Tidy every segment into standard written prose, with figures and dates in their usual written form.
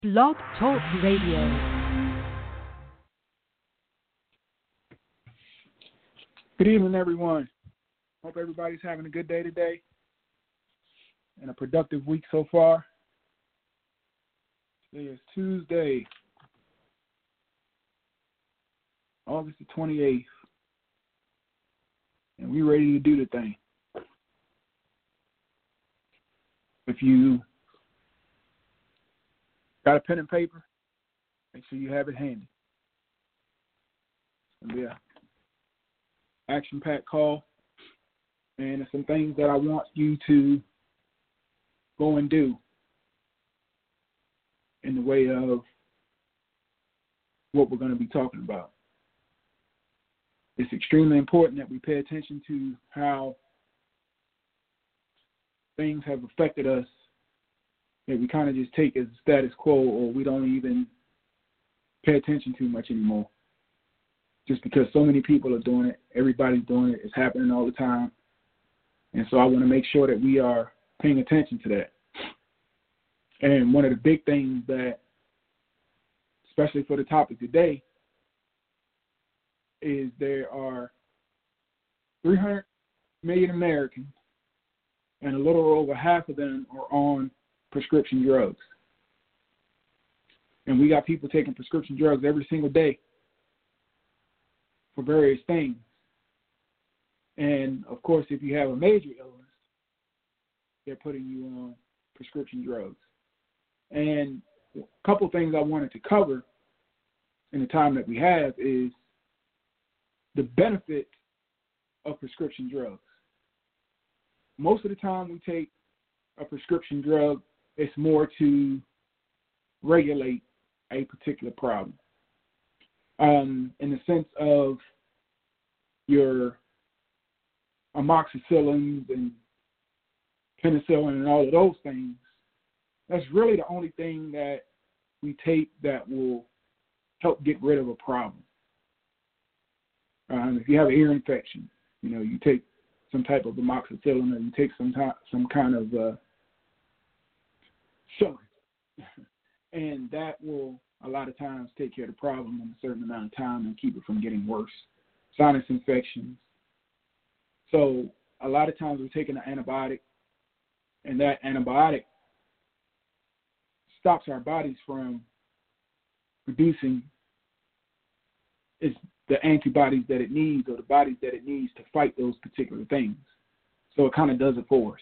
Blog Talk Radio. Good evening, everyone. Hope everybody's having a good day today and a productive week so far. Today is Tuesday, August the 28th, and we're ready to do the thing. If you got a pen and paper, make sure you have it handy. It's going to be an action-packed call, and there's some things that I want you to go and do in the way of what we're going to be talking about. It's extremely important that we pay attention to how things have affected us that we kind of just take as status quo, or we don't even pay attention to much anymore. Just because so many people are doing it, everybody's doing it, it's happening all the time. And so I want to make sure that we are paying attention to that. And one of the big things that, especially for the topic today, is there are 300 million Americans, and a little over half of them are on prescription drugs. And we got people taking prescription drugs every single day for various things. And, of course, if you have a major illness, they're putting you on prescription drugs. And a couple things I wanted to cover in the time that we have is the benefits of prescription drugs. Most of the time we take a prescription drug, it's more to regulate a particular problem. In the sense of your amoxicillins and penicillin and all of those things, that's really the only thing that we take that will help get rid of a problem. If you have an ear infection, you take some type of amoxicillin, or you take some kind of cillin, and that will a lot of times take care of the problem in a certain amount of time and keep it from getting worse. Sinus infections. So a lot of times we're taking an antibiotic, and that antibiotic stops our bodies from producing the antibodies that it needs, or the bodies that it needs to fight those particular things. So it kind of does it for us.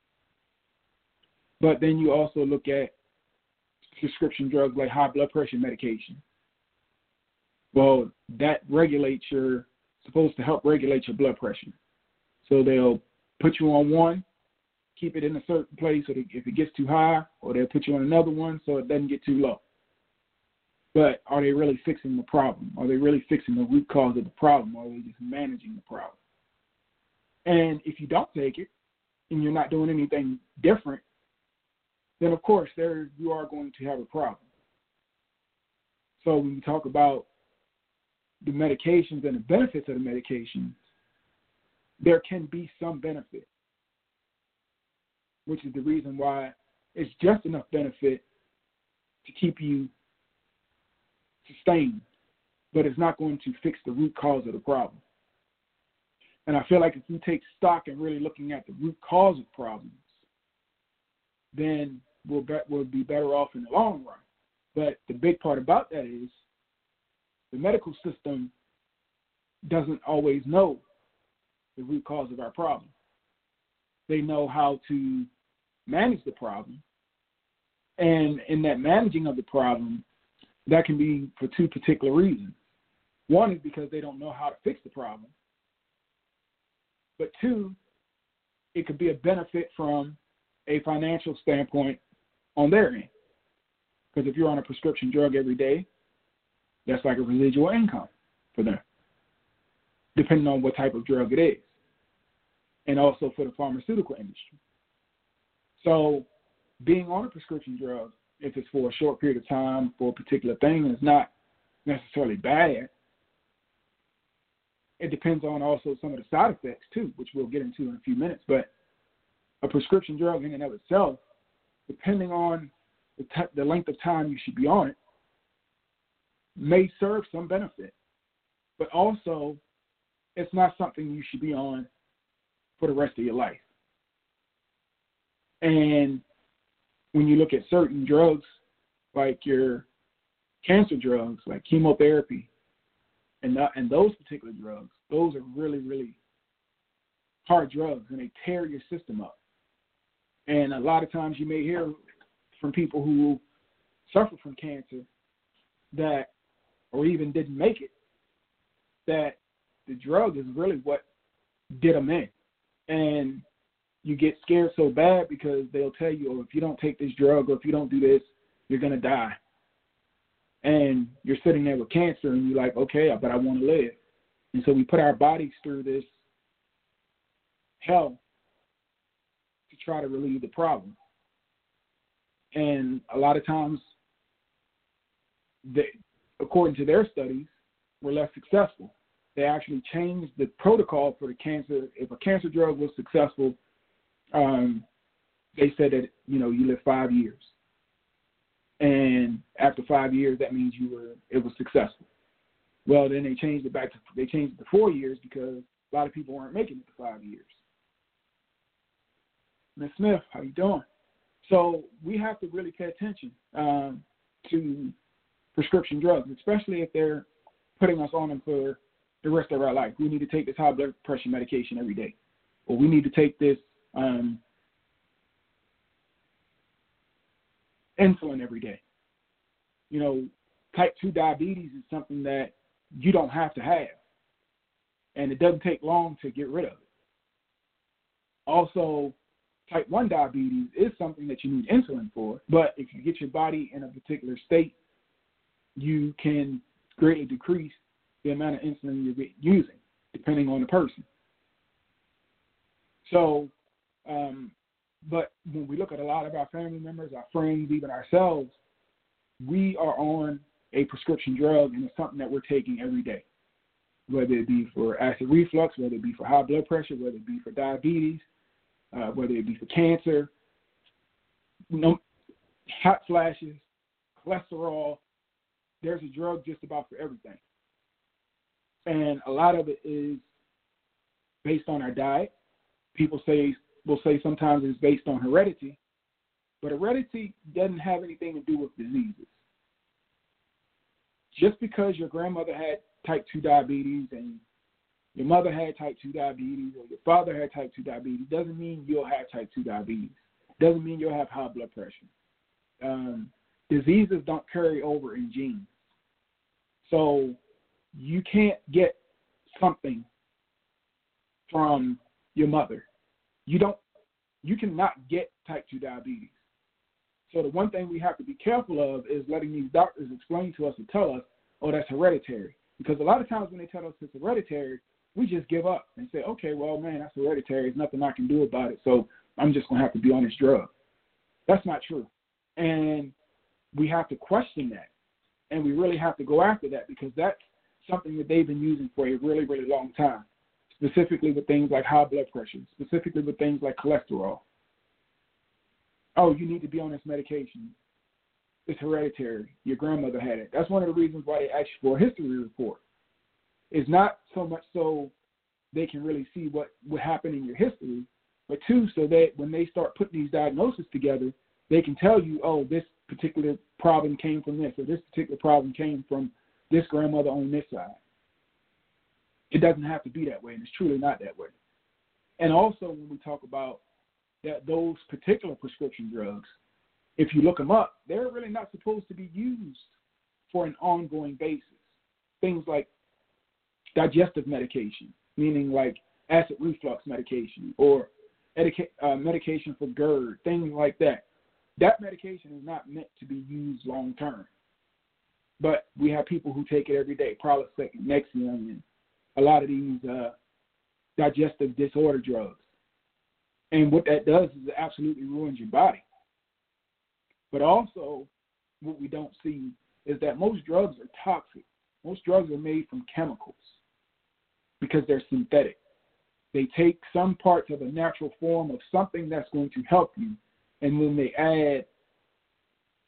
But then you also look at prescription drugs like high blood pressure medication. Well, that supposed to help regulate your blood pressure. So they'll put you on one, keep it in a certain place so that if it gets too high, or they'll put you on another one so it doesn't get too low. But are they really fixing the problem? Are they really fixing the root cause of the problem, or are they just managing the problem? And if you don't take it, and you're not doing anything different, then of course you are going to have a problem. So when we talk about the medications and the benefits of the medications, there can be some benefit, which is the reason why it's just enough benefit to keep you sustained, but it's not going to fix the root cause of the problem. And I feel like if we take stock in really looking at the root cause of problems, then we'll be better off in the long run. But the big part about that is the medical system doesn't always know the root cause of our problem. They know how to manage the problem. And in that managing of the problem, that can be for two particular reasons. One is because they don't know how to fix the problem. But two, it could be a benefit from a financial standpoint on their end. Because if you're on a prescription drug every day, that's like a residual income for them, depending on what type of drug it is. And also for the pharmaceutical industry. So being on a prescription drug, if it's for a short period of time for a particular thing, is not necessarily bad. It depends on also some of the side effects too, which we'll get into in a few minutes. But a prescription drug in and of itself, depending on the length of time you should be on it may serve some benefit, but also it's not something you should be on for the rest of your life. And when you look at certain drugs, like your cancer drugs, like chemotherapy, and those particular drugs, those are really, really hard drugs, and they tear your system up. And a lot of times you may hear from people who suffer from cancer that, or even didn't make it, that the drug is really what did them in. And you get scared so bad because they'll tell you, oh, if you don't take this drug or if you don't do this, you're going to die. And you're sitting there with cancer and you're like, okay, but I want to live. And so we put our bodies through this hell to try to relieve the problem. And a lot of times, according to their studies, we're less successful. They actually changed the protocol for the cancer. If a cancer drug was successful, they said that, you live 5 years. And after 5 years, that means it was successful. Well, then they changed it to 4 years because a lot of people weren't making it to 5 years. Ms. Smith, how you doing? So we have to really pay attention to prescription drugs, especially if they're putting us on them for the rest of our life. We need to take this high blood pressure medication every day, or we need to take this insulin every day. Type 2 diabetes is something that you don't have to have, and it doesn't take long to get rid of it. Also, type 1 diabetes is something that you need insulin for, but if you get your body in a particular state, you can greatly decrease the amount of insulin you're using, depending on the person. So, but when we look at a lot of our family members, our friends, even ourselves, we are on a prescription drug, and it's something that we're taking every day, whether it be for acid reflux, whether it be for high blood pressure, whether it be for diabetes, whether it be for cancer, hot flashes, cholesterol. There's a drug just about for everything. And a lot of it is based on our diet. People will say sometimes it's based on heredity, but heredity doesn't have anything to do with diseases. Just because your grandmother had type 2 diabetes and your mother had type 2 diabetes or your father had type 2 diabetes doesn't mean you'll have type 2 diabetes. Doesn't mean you'll have high blood pressure. Diseases don't carry over in genes. So you can't get something from your mother. You cannot get type 2 diabetes. So the one thing we have to be careful of is letting these doctors explain to us and tell us, oh, that's hereditary. Because a lot of times when they tell us it's hereditary, we just give up and say, okay, well, man, that's hereditary. There's nothing I can do about it, so I'm just going to have to be on this drug. That's not true. And we have to question that. And we really have to go after that because that's something that they've been using for a really, really long time, specifically with things like high blood pressure, specifically with things like cholesterol. Oh, you need to be on this medication. It's hereditary. Your grandmother had it. That's one of the reasons why they ask you for a history report. It's not so much so they can really see what happened in your history, but two, so that when they start putting these diagnoses together, they can tell you, oh, this particular problem came from this, or this particular problem came from this grandmother on this side. It doesn't have to be that way, and it's truly not that way. And also when we talk about that those particular prescription drugs, if you look them up, they're really not supposed to be used for an ongoing basis. Things like digestive medication, meaning like acid reflux medication or medication for GERD, things like that. That medication is not meant to be used long term. But we have people who take it every day, Prilosec, Nexium, and a lot of these digestive disorder drugs. And what that does is it absolutely ruins your body. But also, what we don't see is that most drugs are toxic. Most drugs are made from chemicals because they're synthetic. They take some parts of a natural form of something that's going to help you, and then they add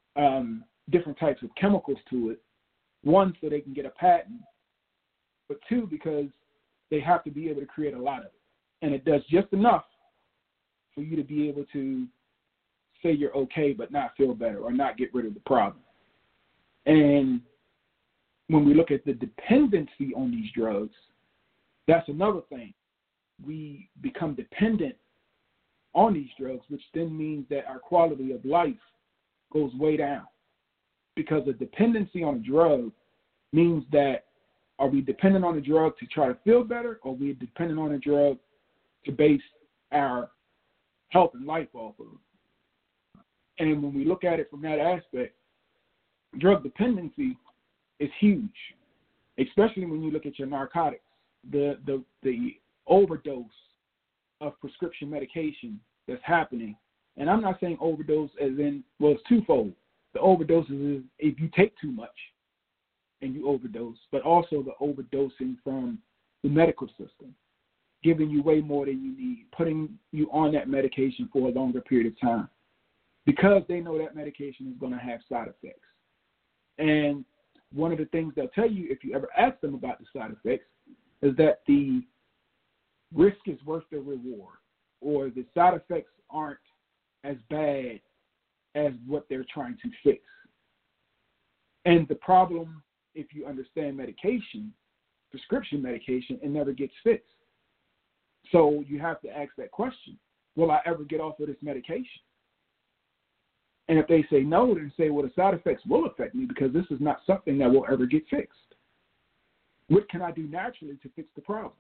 different types of chemicals to it. One, so they can get a patent, but two, because they have to be able to create a lot of it. And it does just enough for you to be able to say you're okay but not feel better or not get rid of the problem. And when we look at the dependency on these drugs, that's another thing. We become dependent on these drugs, which then means that our quality of life goes way down. Because a dependency on a drug means that are we dependent on a drug to try to feel better, or are we dependent on a drug to base our health and life off of? And when we look at it from that aspect, drug dependency is huge, especially when you look at your narcotics. The overdose of prescription medication that's happening, and I'm not saying overdose as in, well, it's twofold. The overdose is if you take too much and you overdose, but also the overdosing from the medical system, giving you way more than you need, putting you on that medication for a longer period of time, because they know that medication is going to have side effects. And one of the things they'll tell you if you ever ask them about the side effects is that the risk is worth the reward, or the side effects aren't as bad as what they're trying to fix. And the problem, if you understand medication, prescription medication, it never gets fixed. So you have to ask that question, will I ever get off of this medication? And if they say no, then say, well, the side effects will affect me because this is not something that will ever get fixed. What can I do naturally to fix the problem?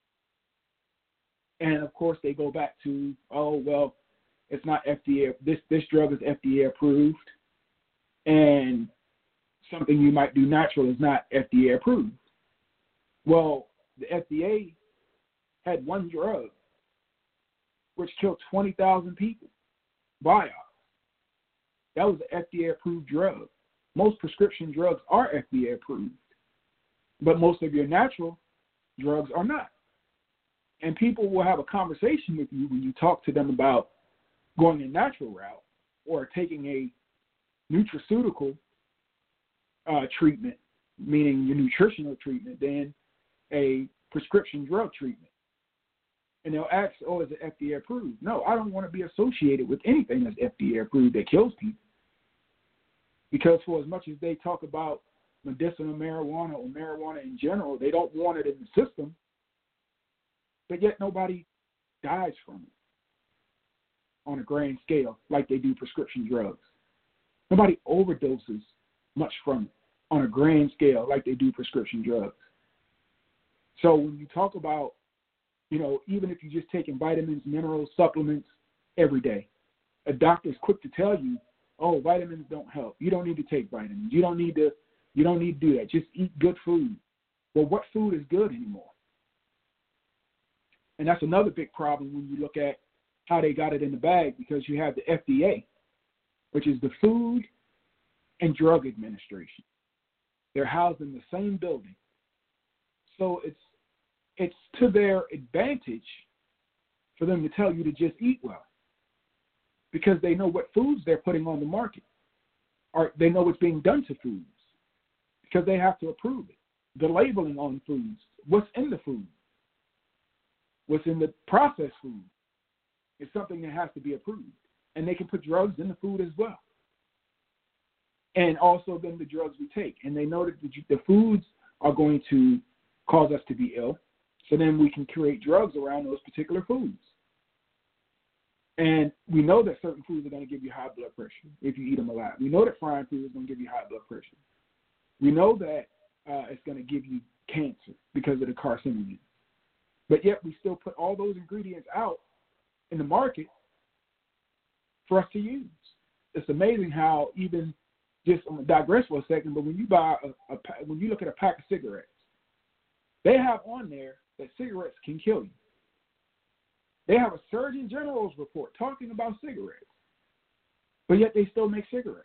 And, of course, they go back to, oh, well, it's not FDA. This drug is FDA approved, and something you might do natural is not FDA approved. Well, the FDA had one drug which killed 20,000 people, Vioxx. That was an FDA-approved drug. Most prescription drugs are FDA approved, but most of your natural drugs are not. And people will have a conversation with you when you talk to them about going a natural route or taking a nutraceutical treatment, meaning your nutritional treatment, than a prescription drug treatment. And they'll ask, oh, is it FDA approved? No, I don't want to be associated with anything that's FDA approved that kills people. Because for as much as they talk about medicinal marijuana or marijuana in general, they don't want it in the system, but yet nobody dies from it on a grand scale like they do prescription drugs. Nobody overdoses much from it on a grand scale like they do prescription drugs. So when you talk about, even if you're just taking vitamins, minerals, supplements every day, a doctor's quick to tell you, oh, vitamins don't help. You don't need to take vitamins. You don't need to do that. Just eat good food. Well, what food is good anymore? And that's another big problem when you look at how they got it in the bag, because you have the FDA, which is the Food and Drug Administration. They're housed in the same building. So it's to their advantage for them to tell you to just eat well, because they know what foods they're putting on the market, or they know what's being done to foods, because they have to approve it. The labeling on foods, what's in the food, what's in the processed food, is something that has to be approved. And they can put drugs in the food as well. And also then the drugs we take. And they know that the foods are going to cause us to be ill, so then we can create drugs around those particular foods. And we know that certain foods are going to give you high blood pressure if you eat them alive. We know that frying food is going to give you high blood pressure. We know that it's going to give you cancer because of the carcinogens. But yet we still put all those ingredients out in the market for us to use. It's amazing how, even just I'm going to digress for a second, but when you buy when you look at a pack of cigarettes, they have on there that cigarettes can kill you. They have a Surgeon General's report talking about cigarettes, but yet they still make cigarettes.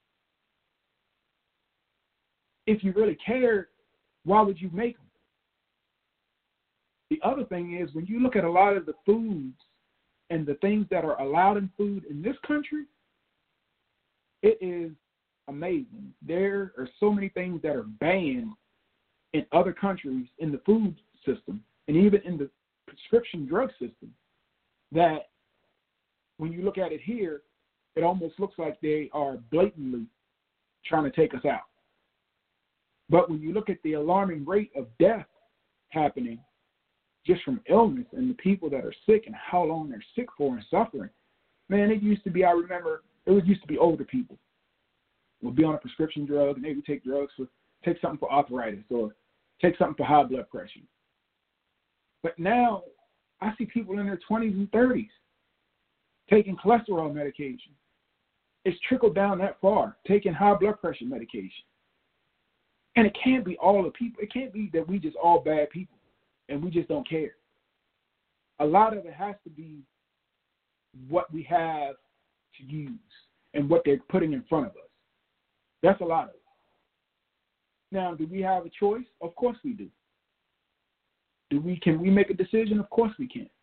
If you really cared, why would you make them? The other thing is, when you look at a lot of the foods and the things that are allowed in food in this country, it is amazing. There are so many things that are banned in other countries in the food system and even in the prescription drug system that when you look at it here, it almost looks like they are blatantly trying to take us out. But when you look at the alarming rate of death happening just from illness and the people that are sick and how long they're sick for and suffering, man, it used to be, I remember, used to be older people would be on a prescription drug and they would take something for arthritis or take something for high blood pressure. But now I see people in their 20s and 30s taking cholesterol medication. It's trickled down that far, taking high blood pressure medication. And it can't be all the people. It can't be that we just all bad people and we just don't care. A lot of it has to be what we have to use and what they're putting in front of us. That's a lot of it. Now, do we have a choice? Of course we do. Can we make a decision? Of course we can.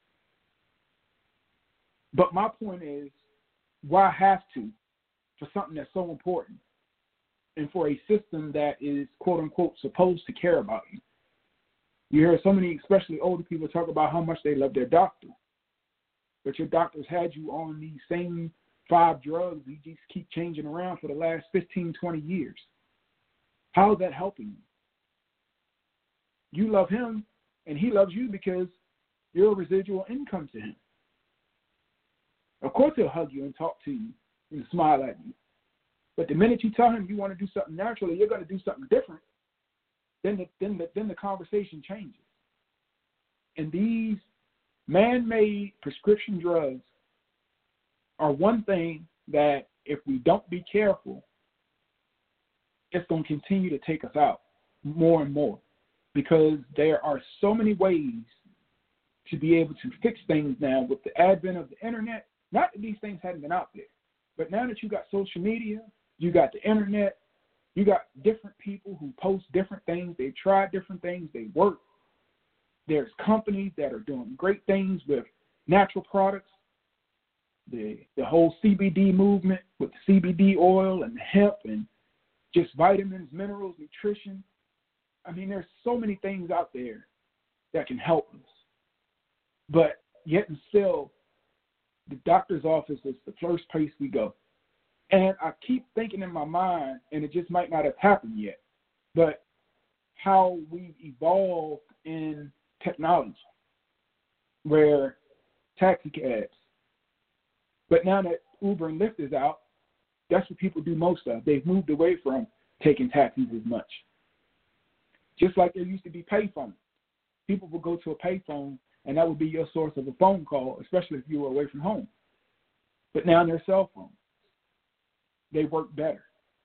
But my point is, why have to for something that's so important and for a system that is, quote unquote, supposed to care about you? You hear so many, especially older people, talk about how much they love their doctor. But your doctors had you on these same 5 drugs you just keep changing around for the last 15, 20 years. How is that helping you? You love him, and he loves you because you're a residual income to him. Of course he'll hug you and talk to you and smile at you. But the minute you tell him you want to do something naturally, you're going to do something different, then the conversation changes. And these man-made prescription drugs are one thing that if we don't be careful, it's going to continue to take us out more and more, because there are so many ways to be able to fix things now with the advent of the internet. Not that these things hadn't been out there, but now that you got social media, you got the internet, you got different people who post different things. They've tried different things. They work. There's companies that are doing great things with natural products. The whole CBD movement with the CBD oil and the hemp and just vitamins, minerals, nutrition. I mean, there's so many things out there that can help us. But yet and still, the doctor's office is the first place we go. And I keep thinking in my mind, and it just might not have happened yet, but how we've evolved in technology, where taxi cabs. But now that Uber and Lyft is out, that's what people do most of. They've moved away from taking taxis as much. Just like there used to be payphones. People would go to a payphone, and that would be your source of a phone call, especially if you were away from home. But now they're cell phones. They work better.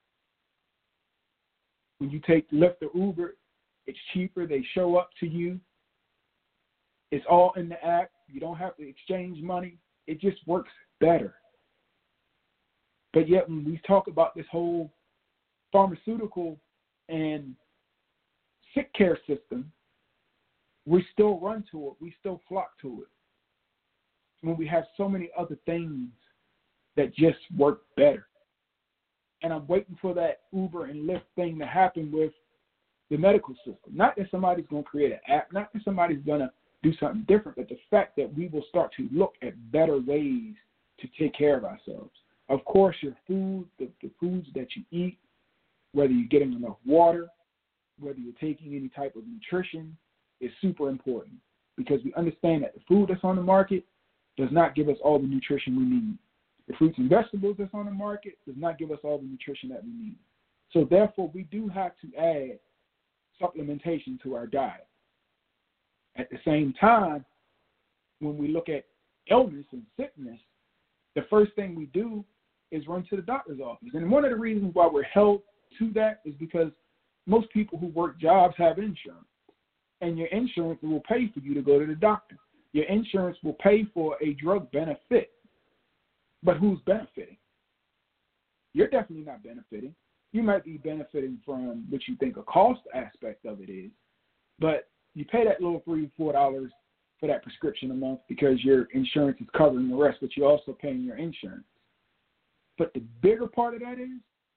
When you take Lyft or Uber, it's cheaper. They show up to you. It's all in the app. You don't have to exchange money. It just works better. But yet when we talk about this whole pharmaceutical and sick care system, we still run to it. We still flock to it. When we have so many other things that just work better. And I'm waiting for that Uber and Lyft thing to happen with the medical system. Not that somebody's going to create an app, not that somebody's going to do something different, but the fact that we will start to look at better ways to take care of ourselves. Of course, your food, the foods that you eat, whether you're getting enough water, whether you're taking any type of nutrition, is super important, because we understand that the food that's on the market does not give us all the nutrition we need. The fruits and vegetables that's on the market does not give us all the nutrition that we need. So therefore, we do have to add supplementation to our diet. At the same time, when we look at illness and sickness, the first thing we do is run to the doctor's office. And one of the reasons why we're held to that is because most people who work jobs have insurance. And your insurance will pay for you to go to the doctor. Your insurance will pay for a drug benefit. But who's benefiting? You're definitely not benefiting. You might be benefiting from what you think a cost aspect of it is, but you pay that little $3 or $4 for that prescription a month because your insurance is covering the rest, but you're also paying your insurance. But the bigger part of that is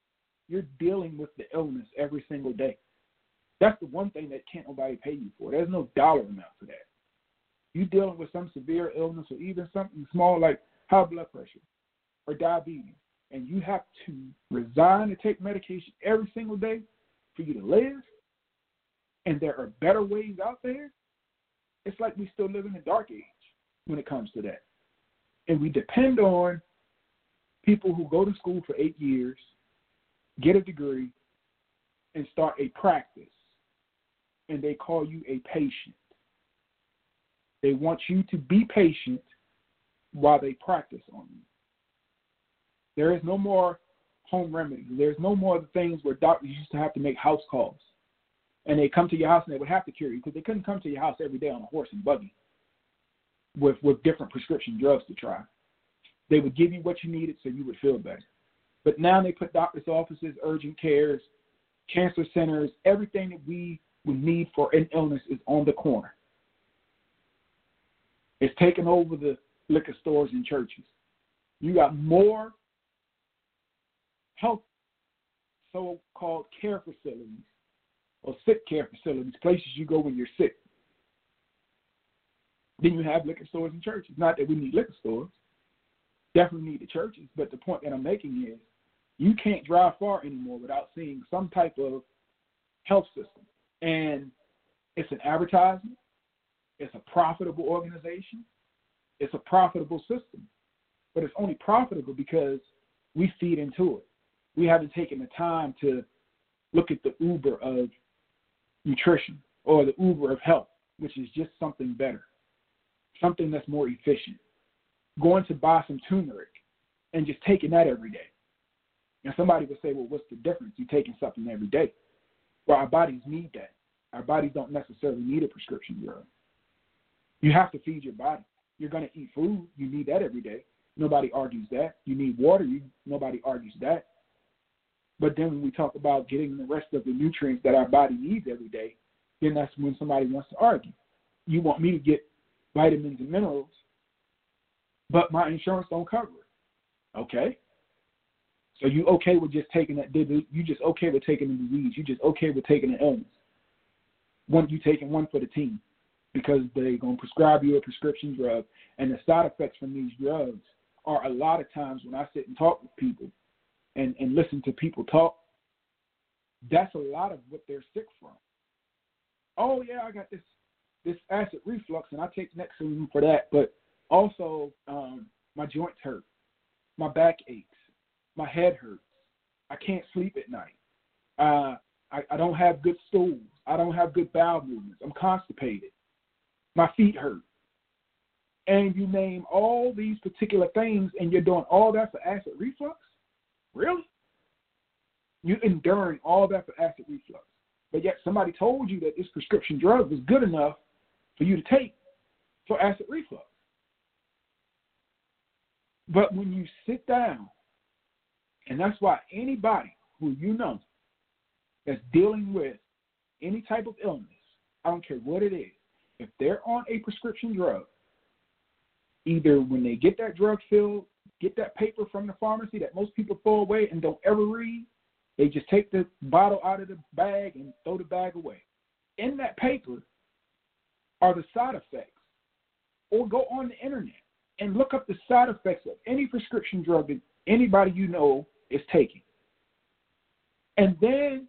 you're dealing with the illness every single day. That's the one thing that can't nobody pay you for. There's no dollar amount for that. You're dealing with some severe illness or even something small like high blood pressure or diabetes, and you have to resign to take medication every single day for you to live, and there are better ways out there. It's like we still live in a dark age when it comes to that. And we depend on people who go to school for 8 years, get a degree, and start a practice, and they call you a patient. They want you to be patient while they practice on you. There is no more home remedies. There's no more of the things where doctors used to have to make house calls, and they come to your house and they would have to cure you because they couldn't come to your house every day on a horse and buggy with different prescription drugs to try. They would give you what you needed so you would feel better. But now they put doctor's offices, urgent cares, cancer centers, everything that we would need for an illness is on the corner. It's taken over the liquor stores and churches. You got more health so-called care facilities or sick care facilities, places you go when you're sick. Then you have liquor stores and churches. Not that we need liquor stores. Definitely need the churches. But the point that I'm making is you can't drive far anymore without seeing some type of health system. And it's an advertisement. It's a profitable organization. It's a profitable system. But it's only profitable because we feed into it. We haven't taken the time to look at the Uber of nutrition or the Uber of health, which is just something better, something that's more efficient. Going to buy some turmeric and just taking that every day. And somebody would say, well, what's the difference? You're taking something every day. Well, our bodies need that. Our bodies don't necessarily need a prescription drug. You have to feed your body. You're going to eat food. You need that every day. Nobody argues that. You need water. Nobody argues that. But then when we talk about getting the rest of the nutrients that our body needs every day, then that's when somebody wants to argue. You want me to get vitamins and minerals, but my insurance don't cover it. Okay. So you okay with just taking that? You just okay with taking the disease? You just okay with taking the illness? You taking one for the team because they're going to prescribe you a prescription drug, and the side effects from these drugs are a lot of times when I sit and talk with people and listen to people talk, that's a lot of what they're sick from. Oh yeah, I got this acid reflux and I take Nexium for that, but also my joints hurt, my back aches, my head hurts, I can't sleep at night, I don't have good stools, I don't have good bowel movements, I'm constipated, my feet hurt. And you name all these particular things and you're doing all that for acid reflux? Really? You're enduring all that for acid reflux. But yet somebody told you that this prescription drug was good enough for you to take for acid reflux. But when you sit down, and that's why anybody who you know that's dealing with any type of illness, I don't care what it is, if they're on a prescription drug, either when they get that drug filled, get that paper from the pharmacy that most people throw away and don't ever read, they just take the bottle out of the bag and throw the bag away. In that paper are the side effects. Or go on the internet and look up the side effects of any prescription drug that anybody you know is taking. And then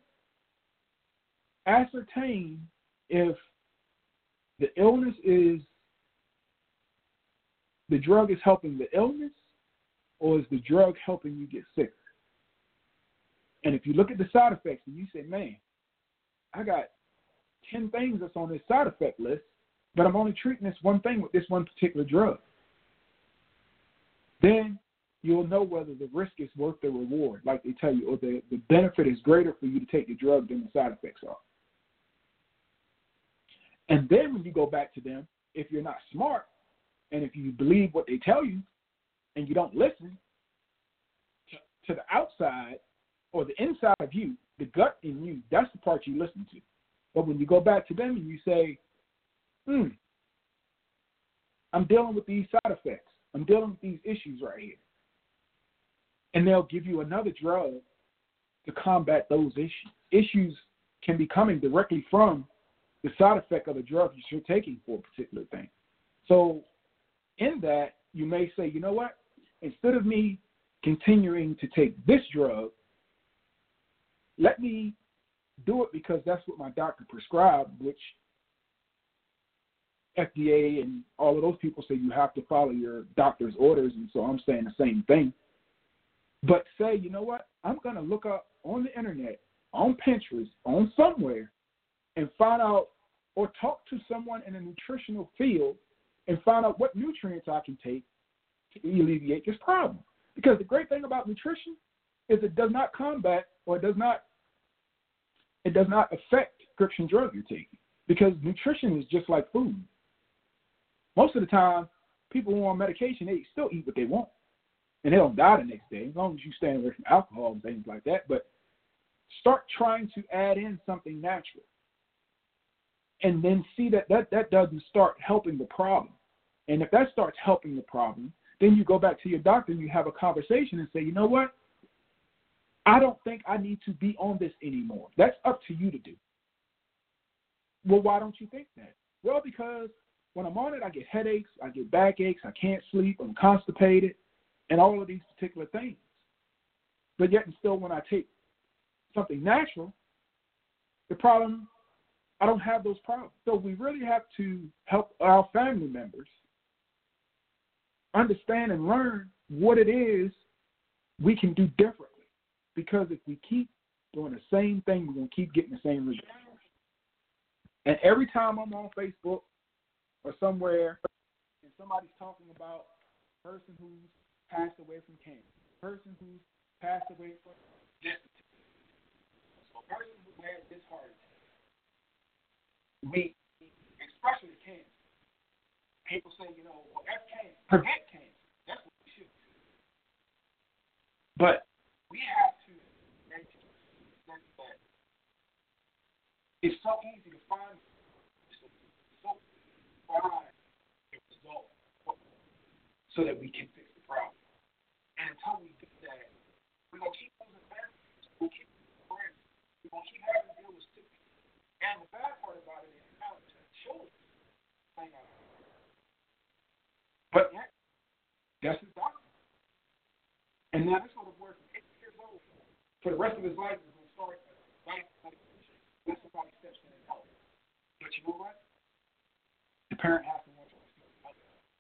ascertain if the illness is, the drug is helping the illness, or is the drug helping you get sicker? And if you look at the side effects and you say, man, I got 10 things that's on this side effect list, but I'm only treating this one thing with this one particular drug, then you'll know whether the risk is worth the reward, like they tell you, or the benefit is greater for you to take the drug than the side effects are. And then when you go back to them, if you're not smart, and if you believe what they tell you, and you don't listen to the outside or the inside of you, the gut in you, that's the part you listen to. But when you go back to them and you say, I'm dealing with these side effects, I'm dealing with these issues right here, and they'll give you another drug to combat those issues. Issues can be coming directly from the side effect of the drug you're taking for a particular thing. So in that, you may say, you know what? Instead of me continuing to take this drug, let me do it because that's what my doctor prescribed, which FDA and all of those people say you have to follow your doctor's orders, and so I'm saying the same thing. But say, you know what? I'm going to look up on the internet, on Pinterest, on somewhere, and find out or talk to someone in a nutritional field and find out what nutrients I can take to alleviate this problem. Because the great thing about nutrition is it does not combat or it does not affect prescription drug you're taking. Because nutrition is just like food. Most of the time, people who are on medication, they still eat what they want. And they don't die the next day, as long as you stay away from alcohol and things like that. But start trying to add in something natural. And then see that doesn't start helping the problem. And if that starts helping the problem, then you go back to your doctor and you have a conversation and say, you know what? I don't think I need to be on this anymore. That's up to you to do. Well, why don't you think that? Well, because when I'm on it, I get headaches, I get backaches, I can't sleep, I'm constipated, and all of these particular things. But yet and still, when I take something natural, the problem, I don't have those problems. So we really have to help our family members understand and learn what it is we can do differently. Because if we keep doing the same thing, we're going to keep getting the same results. And every time I'm on Facebook or somewhere and somebody's talking about a person who's passed away from cancer, a person who's passed away from this, a person who had this heart attack, we, especially cancer, people say, you know, well, that's cancer. Prevent cancer. That's what we should do. But we have to make that it's so easy to find a result so that we can fix the problem. And until we do that, we're going to keep losing families. We'll keep friends. We're going to keep having to deal with sickness. And the bad part about it is how it's children playing out. But yet, that's his doctor. And now this little boy from 8 years old, for the rest of his life, is going to start life medication. That's somebody steps in and helps. But you know what? The parent has to want to help.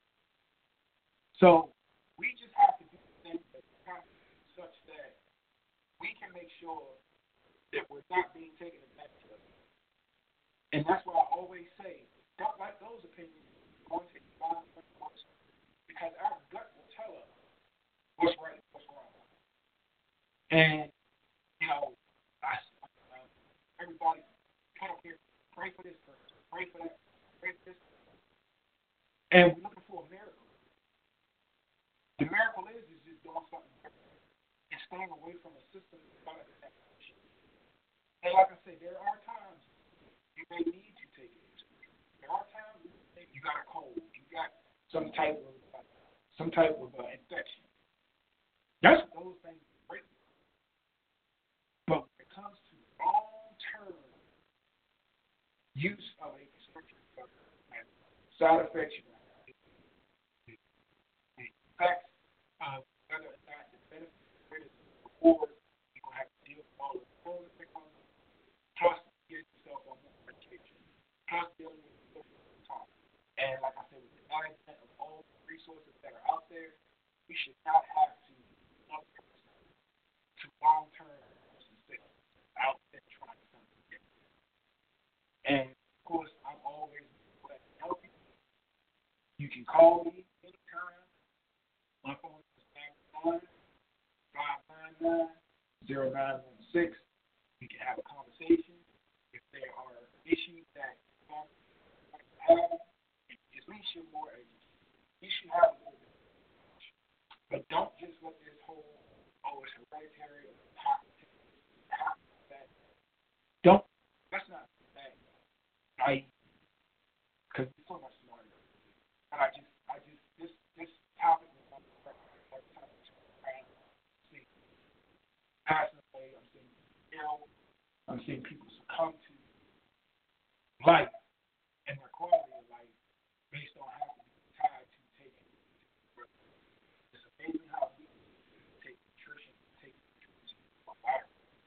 So we just have to do things that such that we can make sure that we're not being taken advantage of. And that's why I always say, don't like those opinions. Go and take the bottom of the course. Because our gut will tell us what's right and what's wrong. And, you know, everybody come up here, pray for this person, pray for that, pray for this person. And we're looking for a miracle. The miracle is just doing something different and staying away from a system that's that. And like I say, there are times you may need to take it. There are times you got a cold, you got some type of infection. That's those things break. But when it comes to long-term use of a prescription drug and side effects, the effects of whether or not the benefit is before you're going to have to deal with all the pros that come, plus get yourself on more medication, plus dealing with the social talk. And like I said, with the advent of all the resources that are out there, we should not have to look to long-term out there trying something different. And of course, I'm always glad to help you. You can call me anytime. My phone is 959-599-0916. We can have a conversation. If there are issues that you want to have, at least you're more able. You should have a little bit. But don't just let this whole, it's hereditary, don't, that's not bad. Because it's so much smarter. And this topic was on the see. Passing away, I'm seeing I'm seeing people succumb to life and their quality of life based on how to be tied to taking. It's amazing how we take nutrition, from water,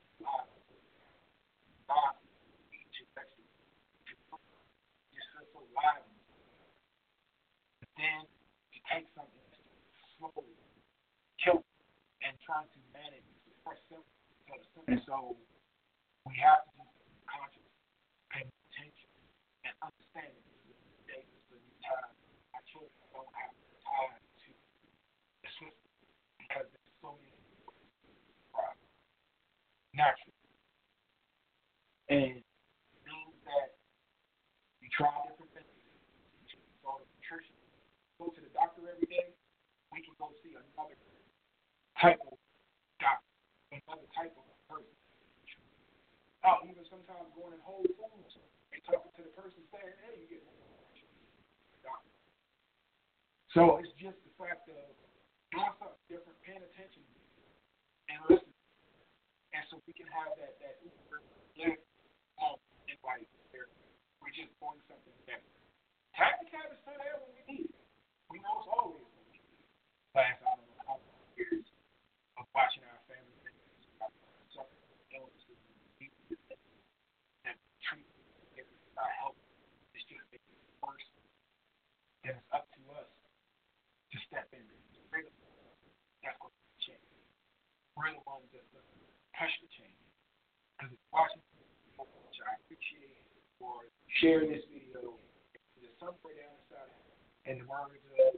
live, each and vegetable. Just feel so live. But then you take something that's slowly kill and trying to manage the first symptoms. And so we have to be conscious, pay attention, and understand that this is the day, this is the new time. Our children don't have to tie to the system because there's so many problems naturally. And things that you try different things, you go to nutrition, go to the doctor every day, we can go see another type of doctor, another type of person. Even sometimes going in Whole Foods and talking to the person saying, hey, you get doctor. So it's just the fact of doing something different, paying attention, and listening. And so we can have that live in life where we're just doing something better. Tactic habits are there when we need it. We know it's always when we need it. Last, I don't know how many years of watching our family members suffer from illnesses and treat it our health. It's just making it worse. And it's up to us to step in. That's what we change. We're the ones that push the change. Because it's watching people, which I appreciate, for sharing this video. There's somewhere down the side, and the words of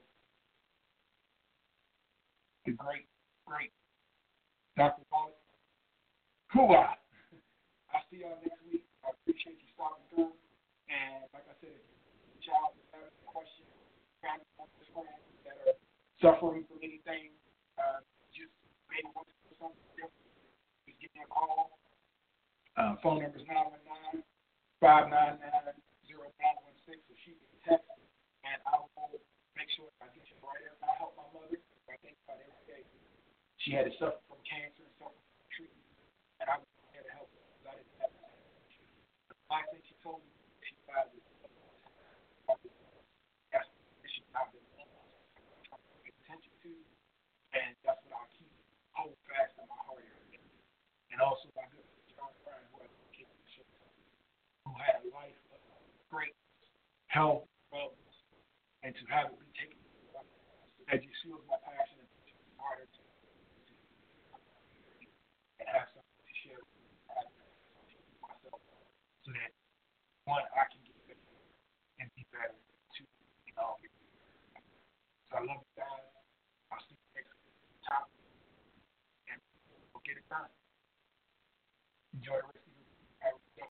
the great Dr. Wallace. Hoo-ah! I'll see y'all next week. I appreciate you stopping through. And like I said, if you child has a question, family members, friends that are suffering from anything, just maybe want to do something different, just give me a call. Phone number is 919-599-0916, or shoot me a text, and I will make sure I get you right there. I help my mother. I think about every day. She had to suffer from cancer and suffer from treatment, and I was there to help her because I didn't have that. The last thing she told me, she died with that's the issue I've been trying to pay attention to, and that's what I'll keep hold fast in my heart area. And also my good John Brown, who I came to the show, who had a life of great health, wellness, and to have it be taken that just fuels my passion and pushes me harder to and have something to share with myself so that, one, I can get better and be better, two, So I love you guys. I'll see you next time and we'll get it done. Enjoy the rest.